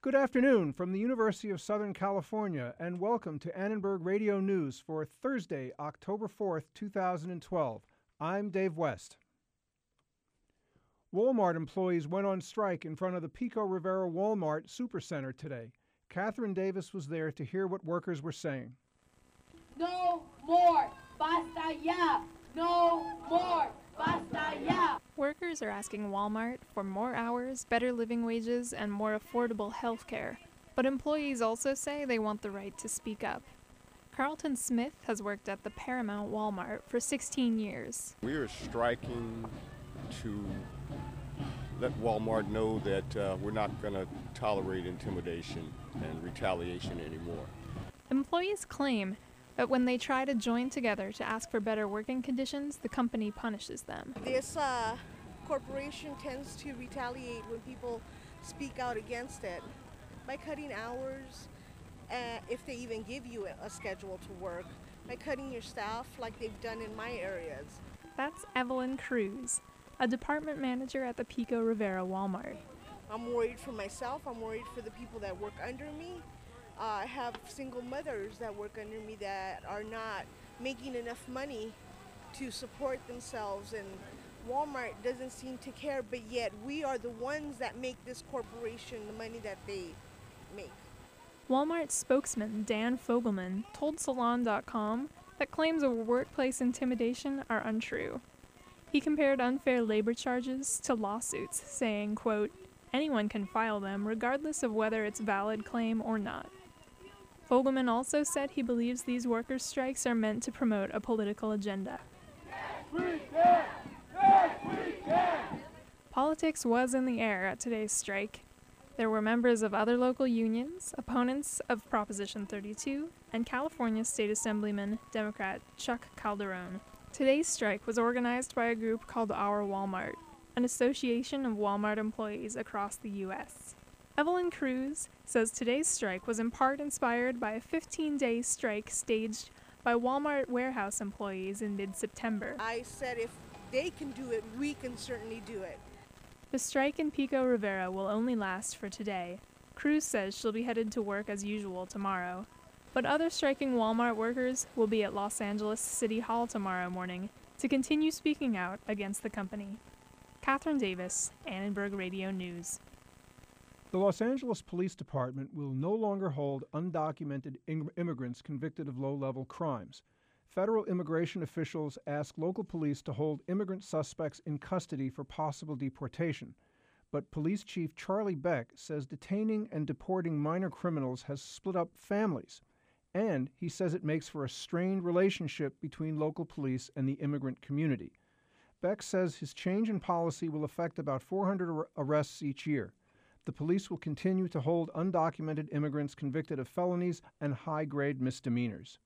Good afternoon from the University of Southern California, and welcome to Annenberg Radio News for Thursday, October 4th, 2012. I'm Dave West. Walmart employees went on strike in front of the Pico Rivera Walmart Supercenter today. Catherine Davis was there to hear what workers were saying. No more! Basta ya! No more! Basta ya! Workers are asking Walmart for more hours, better living wages, and more affordable health care. But employees also say they want the right to speak up. Carlton Smith has worked at the Paramount Walmart for 16 years. We are striking to let Walmart know that we're not going to tolerate intimidation and retaliation anymore. Employees claim that when they try to join together to ask for better working conditions, the company punishes them. This corporation tends to retaliate when people speak out against it by cutting hours, if they even give you a schedule to work, by cutting your staff like they've done in my areas. That's Evelyn Cruz, a department manager at the Pico Rivera Walmart. I'm worried for myself, I'm worried for the people that work under me. I have single mothers that work under me that are not making enough money to support themselves, and Walmart doesn't seem to care, but yet we are the ones that make this corporation the money that they make. Walmart spokesman Dan Fogelman told Salon.com that claims of workplace intimidation are untrue. He compared unfair labor charges to lawsuits, saying, quote, "Anyone can file them regardless of whether it's a valid claim or not." Fogelman also said he believes these workers' strikes are meant to promote a political agenda. Politics was in the air at today's strike. There were members of other local unions, opponents of Proposition 32, and California State Assemblyman Democrat Chuck Calderon. Today's strike was organized by a group called Our Walmart, an association of Walmart employees across the U.S. Evelyn Cruz says today's strike was in part inspired by a 15-day strike staged by Walmart warehouse employees in mid-September. I said if they can do it, we can certainly do it. The strike in Pico Rivera will only last for today. Cruz says she'll be headed to work as usual tomorrow. But other striking Walmart workers will be at Los Angeles City Hall tomorrow morning to continue speaking out against the company. Catherine Davis, Annenberg Radio News. The Los Angeles Police Department will no longer hold undocumented immigrants convicted of low-level crimes. Federal immigration officials ask local police to hold immigrant suspects in custody for possible deportation. But Police Chief Charlie Beck says detaining and deporting minor criminals has split up families. And he says it makes for a strained relationship between local police and the immigrant community. Beck says his change in policy will affect about 400 arrests each year. The police will continue to hold undocumented immigrants convicted of felonies and high-grade misdemeanors.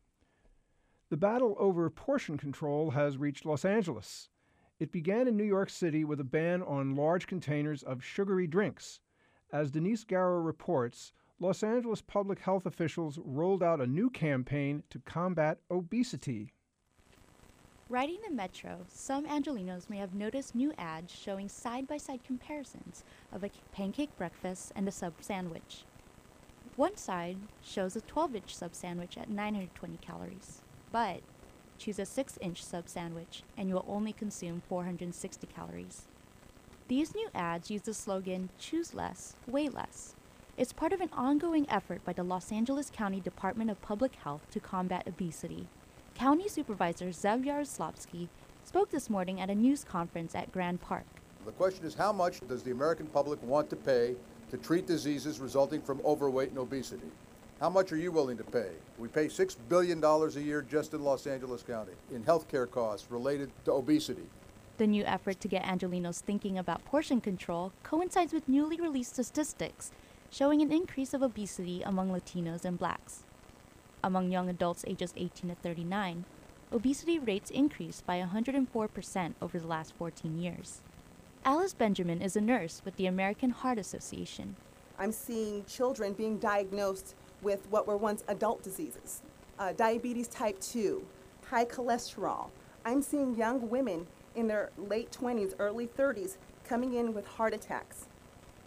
The battle over portion control has reached Los Angeles. It began in New York City with a ban on large containers of sugary drinks. As Denise Garrow reports, Los Angeles public health officials rolled out a new campaign to combat obesity. Riding the metro, some Angelenos may have noticed new ads showing side-by-side comparisons of a pancake breakfast and a sub sandwich. One side shows a 12-inch sub sandwich at 920 calories, but choose a 6-inch sub sandwich and you will only consume 460 calories. These new ads use the slogan, "Choose less, weigh less." It's part of an ongoing effort by the Los Angeles County Department of Public Health to combat obesity. County Supervisor Zev Yaroslavsky spoke this morning at a news conference at Grand Park. The question is, how much does the American public want to pay to treat diseases resulting from overweight and obesity? How much are you willing to pay? We pay $6 billion a year just in Los Angeles County in healthcare costs related to obesity. The new effort to get Angelenos thinking about portion control coincides with newly released statistics showing an increase of obesity among Latinos and Blacks. Among young adults ages 18 to 39, obesity rates increased by 104% over the last 14 years. Alice Benjamin is a nurse with the American Heart Association. I'm seeing children being diagnosed with what were once adult diseases, diabetes type 2, high cholesterol. I'm seeing young women in their late 20s, early 30s coming in with heart attacks.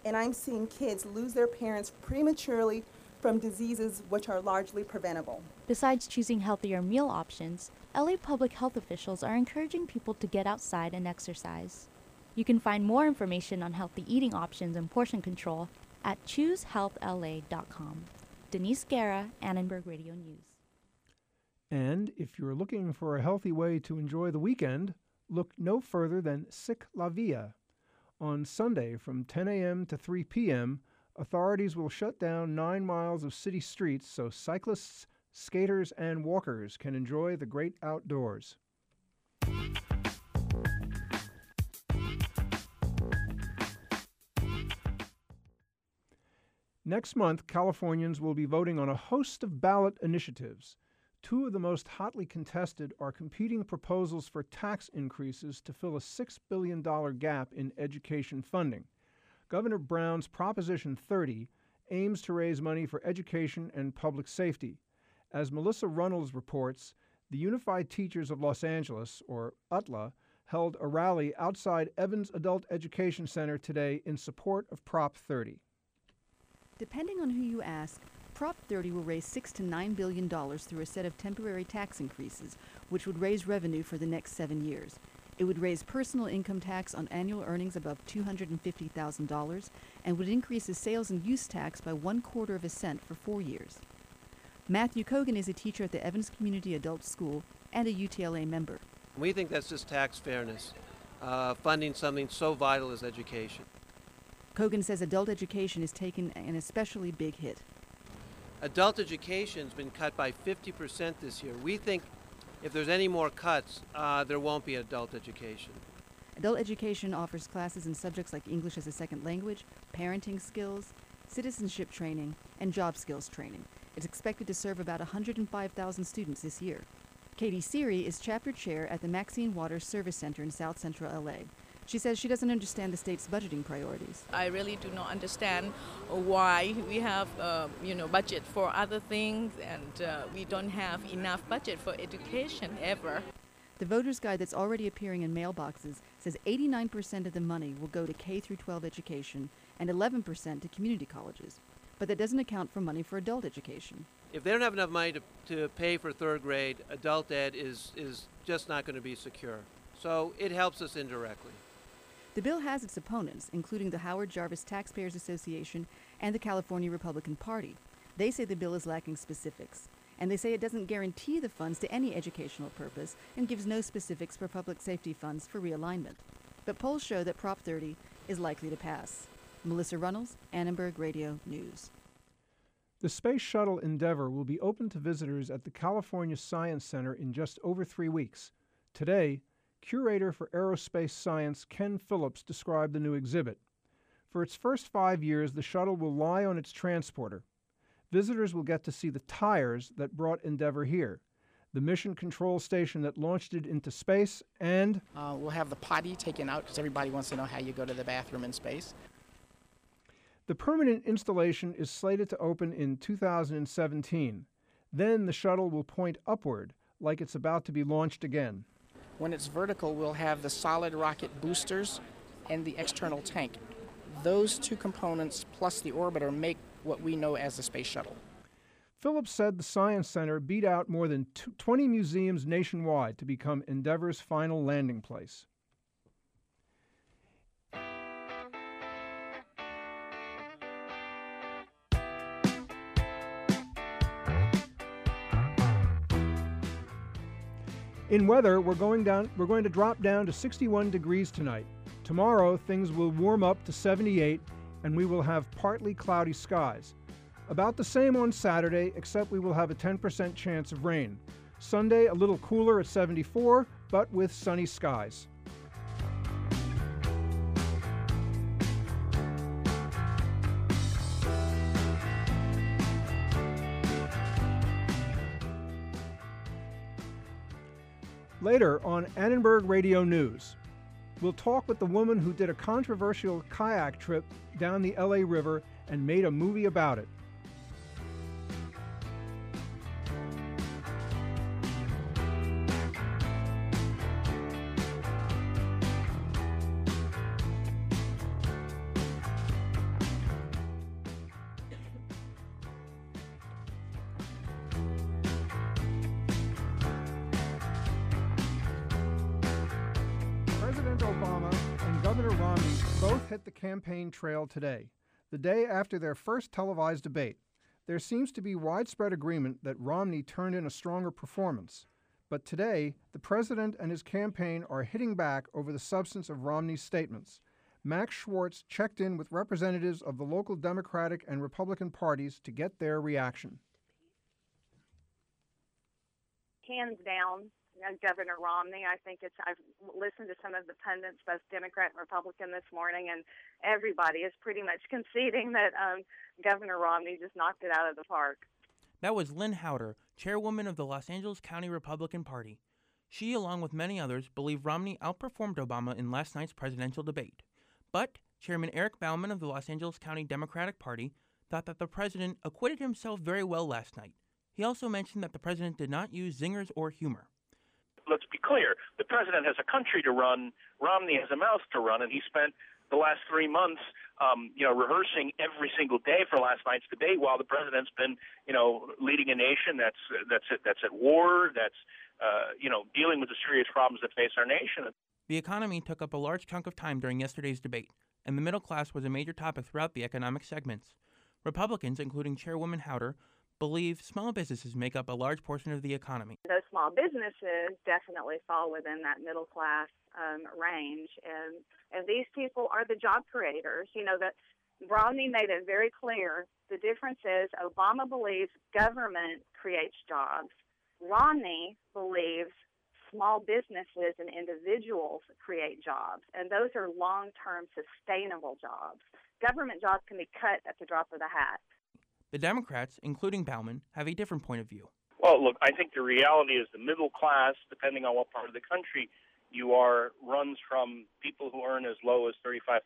and I'm seeing kids lose their parents prematurely from diseases which are largely preventable. Besides choosing healthier meal options, LA public health officials are encouraging people to get outside and exercise. You can find more information on healthy eating options and portion control at choosehealthla.com. Denise Guerra, Annenberg Radio News. And if you're looking for a healthy way to enjoy the weekend, look no further than Sic La Via. On Sunday from 10 a.m. to 3 p.m., authorities will shut down 9 miles of city streets so cyclists, skaters, and walkers can enjoy the great outdoors. Next month, Californians will be voting on a host of ballot initiatives. Two of the most hotly contested are competing proposals for tax increases to fill a $6 billion gap in education funding. Governor Brown's Proposition 30 aims to raise money for education and public safety. As Melissa Runnels reports, the Unified Teachers of Los Angeles, or UTLA, held a rally outside Evans Adult Education Center today in support of Prop 30. Depending on who you ask, Prop 30 will raise $6 to $9 billion through a set of temporary tax increases, which would raise revenue for the next 7 years. It would raise personal income tax on annual earnings above $250,000 and would increase the sales and use tax by 1/4 cent for 4 years. Matthew Kogan is a teacher at the Evans Community Adult School and a UTLA member. We think that's just tax fairness, funding something so vital as education. Kogan says adult education has taken an especially big hit. Adult education's been cut by 50% this year. We think if there's any more cuts, there won't be adult education. Adult education offers classes in subjects like English as a second language, parenting skills, citizenship training, and job skills training. It's expected to serve about 105,000 students this year. Katie Seary is chapter chair at the Maxine Waters Service Center in South Central LA. She says she doesn't understand the state's budgeting priorities. I really do not understand why we have, budget for other things, and we don't have enough budget for education ever. The voter's guide that's already appearing in mailboxes says 89% of the money will go to K-12 education and 11% to community colleges. But that doesn't account for money for adult education. If they don't have enough money to pay for third grade, adult ed is just not going to be secure. So it helps us indirectly. The bill has its opponents, including the Howard Jarvis Taxpayers Association and the California Republican Party. They say the bill is lacking specifics, and they say it doesn't guarantee the funds to any educational purpose and gives no specifics for public safety funds for realignment. But polls show that Prop 30 is likely to pass. Melissa Runnels, Annenberg Radio News. The Space Shuttle Endeavour will be open to visitors at the California Science Center in just over 3 weeks. Today, Curator for Aerospace Science Ken Phillips described the new exhibit. For its first 5 years, the shuttle will lie on its transporter. Visitors will get to see the tires that brought Endeavour here, the mission control station that launched it into space, and we'll have the potty taken out because everybody wants to know how you go to the bathroom in space. The permanent installation is slated to open in 2017. Then the shuttle will point upward, like it's about to be launched again. When it's vertical, we'll have the solid rocket boosters and the external tank. Those two components plus the orbiter make what we know as the space shuttle. Phillips said the Science Center beat out more than 20 museums nationwide to become Endeavour's final landing place. In weather, we're going to drop down to 61 degrees tonight. Tomorrow, things will warm up to 78, and we will have partly cloudy skies. About the same on Saturday, except we will have a 10% chance of rain. Sunday, a little cooler at 74, but with sunny skies. Later on Annenberg Radio News, we'll talk with the woman who did a controversial kayak trip down the LA River and made a movie about it. hit the campaign trail today, the day after their first televised debate. There seems to be widespread agreement that Romney turned in a stronger performance. But today, the president and his campaign are hitting back over the substance of Romney's statements. Max Schwartz checked in with representatives of the local Democratic and Republican parties to get their reaction. Hands down, Governor Romney. I've listened to some of the pundits, both Democrat and Republican, this morning, and everybody is pretty much conceding that Governor Romney just knocked it out of the park. That was Lynn Howder, chairwoman of the Los Angeles County Republican Party. She, along with many others, believe Romney outperformed Obama in last night's presidential debate. But Chairman Eric Bauman of the Los Angeles County Democratic Party thought that the president acquitted himself very well last night. He also mentioned that the president did not use zingers or humor. Let's be clear. The president has a country to run. Romney has a mouth to run, and he spent the last 3 months, rehearsing every single day for last night's debate, while the president's been, leading a nation that's at war, that's dealing with the serious problems that face our nation. The economy took up a large chunk of time during yesterday's debate, and the middle class was a major topic throughout the economic segments. Republicans, including Chairwoman Howder, believe small businesses make up a large portion of the economy. Those small businesses definitely fall within that middle class range, and these people are the job creators. That Romney made it very clear. The difference is Obama believes government creates jobs. Romney believes small businesses and individuals create jobs, and those are long-term sustainable jobs. Government jobs can be cut at the drop of the hat. The Democrats, including Bauman, have a different point of view. Well, look, I think the reality is the middle class, depending on what part of the country you are, runs from people who earn as low as $35,000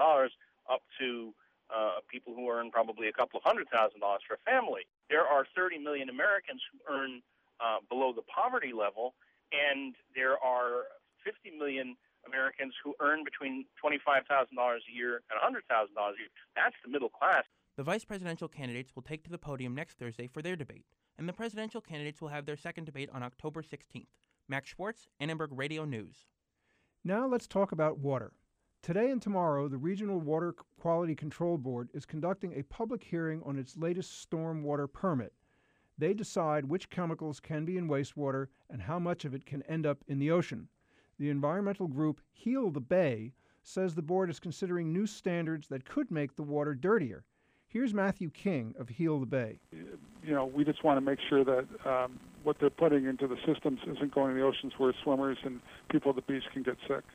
up to people who earn probably a couple of $100,000 for a family. There are 30 million Americans who earn below the poverty level, and there are 50 million Americans who earn between $25,000 a year and $100,000 a year. That's the middle class. The vice presidential candidates will take to the podium next Thursday for their debate, and the presidential candidates will have their second debate on October 16th. Max Schwartz, Annenberg Radio News. Now let's talk about water. Today and tomorrow, the Regional Water Quality Control Board is conducting a public hearing on its latest stormwater permit. They decide which chemicals can be in wastewater and how much of it can end up in the ocean. The environmental group Heal the Bay says the board is considering new standards that could make the water dirtier. Here's Matthew King of Heal the Bay. We just want to make sure that what they're putting into the systems isn't going to the oceans where swimmers and people at the beach can get sick.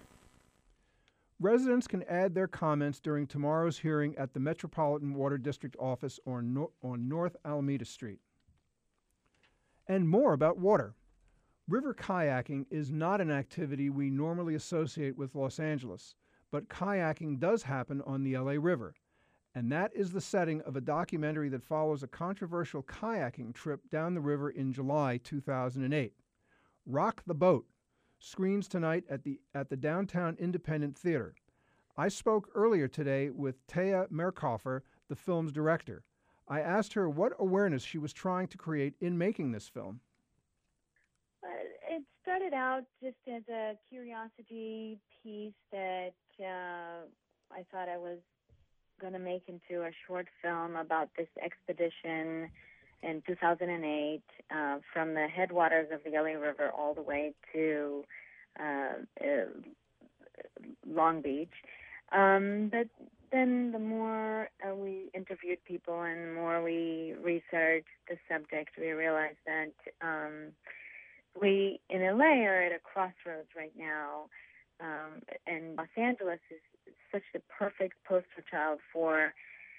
Residents can add their comments during tomorrow's hearing at the Metropolitan Water District office on North Alameda Street. And more about water. River kayaking is not an activity we normally associate with Los Angeles, but kayaking does happen on the LA River. And that is the setting of a documentary that follows a controversial kayaking trip down the river in July 2008. Rock the Boat screens tonight at the Downtown Independent Theater. I spoke earlier today with Taya Merkhofer, the film's director. I asked her what awareness she was trying to create in making this film. It started out just as a curiosity piece that I thought I was going to make into a short film about this expedition in 2008 from the headwaters of the LA River all the way to Long Beach. But then the more we interviewed people and the more we researched the subject, we realized that we in LA are at a crossroads right now, and Los Angeles is such the perfect poster child for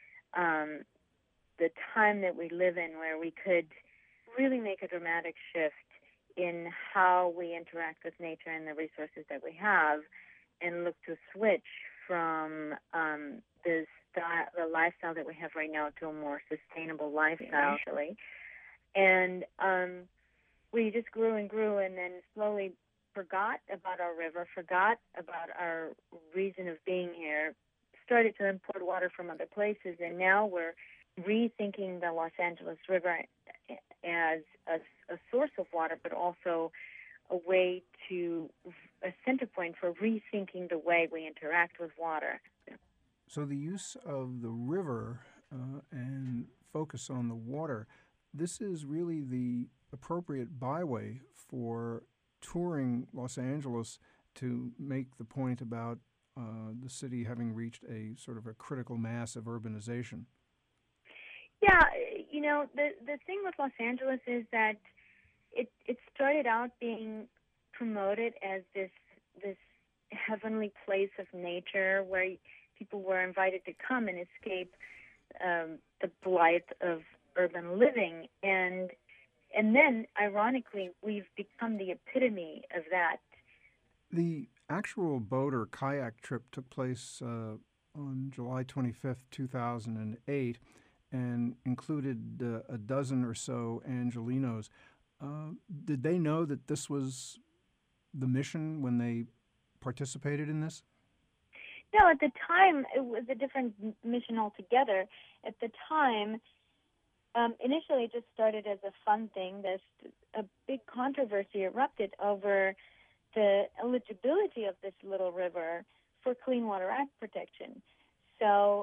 the time that we live in, where we could really make a dramatic shift in how we interact with nature and the resources that we have, and look to switch from the lifestyle that we have right now to a more sustainable lifestyle, actually. And we just grew and grew, and then slowly forgot about our river, forgot about our reason of being here, started to import water from other places, and now we're rethinking the Los Angeles River as a source of water, but also a way to, a center point for rethinking the way we interact with water. So the use of the river and focus on the water, this is really the appropriate byway for touring Los Angeles to make the point about the city having reached a sort of a critical mass of urbanization. Yeah, you know, the thing with Los Angeles is that it started out being promoted as this heavenly place of nature where people were invited to come and escape the blight of urban living, and then ironically we've become the epitome of that. The actual boat or kayak trip took place on July 25th, 2008, and included a dozen or so Angelenos. Did they know that this was the mission when they participated in this? No, at the time it was a different mission altogether. At the time, initially it just started as a fun thing. A big controversy erupted over the eligibility of this little river for Clean Water Act protection. So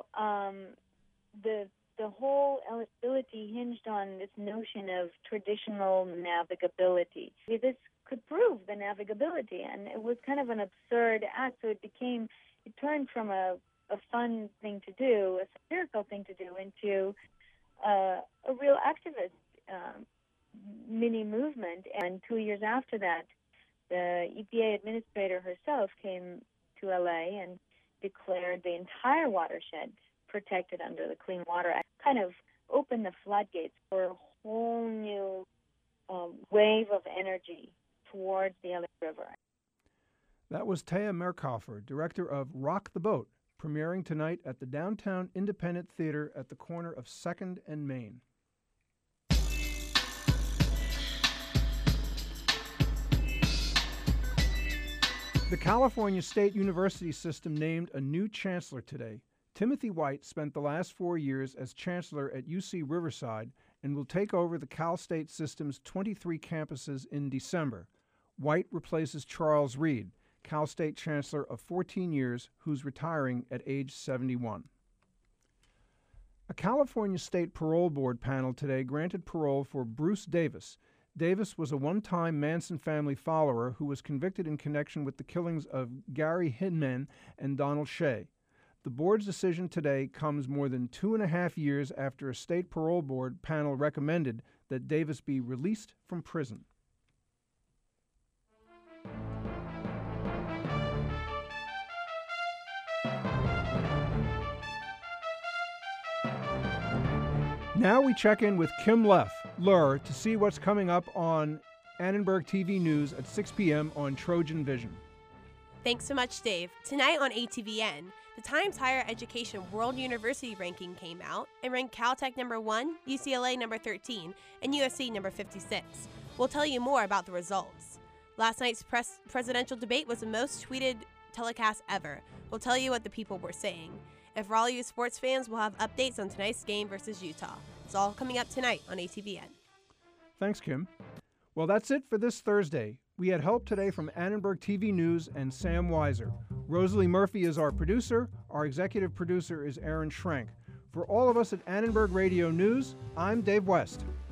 the whole eligibility hinged on this notion of traditional navigability. This could prove the navigability, and it was kind of an absurd act, so it turned from a fun thing to do, a satirical thing to do, into a real activist mini movement. And 2 years after that, the EPA administrator herself came to LA and declared the entire watershed protected under the Clean Water Act, kind of opened the floodgates for a whole new wave of energy towards the LA River. That was Taya Merkhofer, director of Rock the Boat, premiering tonight at the Downtown Independent Theater at the corner of 2nd and Main. The California State University system named a new chancellor today. Timothy White spent the last 4 years as chancellor at UC Riverside and will take over the Cal State system's 23 campuses in December. White replaces Charles Reed, Cal State chancellor of 14 years, who's retiring at age 71. A California State Parole Board panel today granted parole for Bruce Davis. Davis was a one-time Manson family follower who was convicted in connection with the killings of Gary Hinman and Donald Shea. The board's decision today comes more than 2.5 years after a state parole board panel recommended that Davis be released from prison. Now we check in with Kim Leff, Lur, to see what's coming up on Annenberg TV News at 6 p.m. on Trojan Vision. Thanks so much, Dave. Tonight on ATVN, the Times Higher Education World University Ranking came out and ranked Caltech number 1, UCLA number 13, and USC number 56. We'll tell you more about the results. Last night's presidential debate was the most tweeted telecast ever. We'll tell you what the people were saying. And for all you sports fans, we'll have updates on tonight's game versus Utah. It's all coming up tonight on ATVN. Thanks, Kim. Well, that's it for this Thursday. We had help today from Annenberg TV News and Sam Weiser. Rosalie Murphy is our producer. Our executive producer is Aaron Schrank. For all of us at Annenberg Radio News, I'm Dave West.